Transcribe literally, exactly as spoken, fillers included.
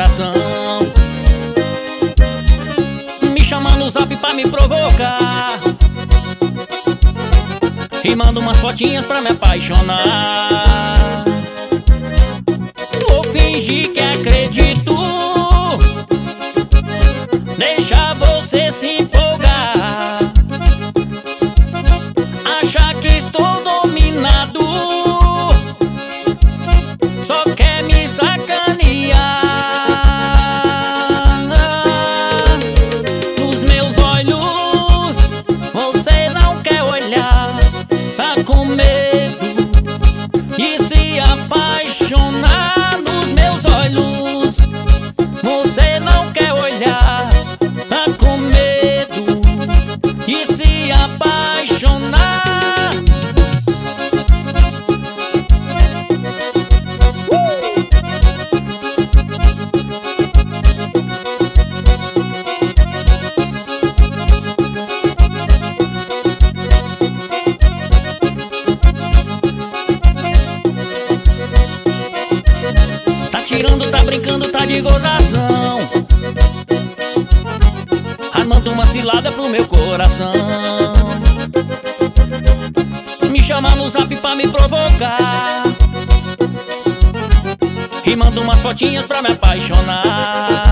coração. Me chama no zap pra me provocar e manda umas fotinhas pra me apaixonar. Vou fingir que acredito, deixar você se empolgar, achar que estou dominado, só quer me sacanear. Nos meus olhos você não quer olhar, tá com medo de se apaixonar. Nos meus olhos você não quer olhar, tá com medo de se apaixonar. Tá tirando, tá brincando, tá de gozação, armando uma cilada pro meu coração. Me chama no zap pra me provocar e manda umas fotinhas pra me apaixonar.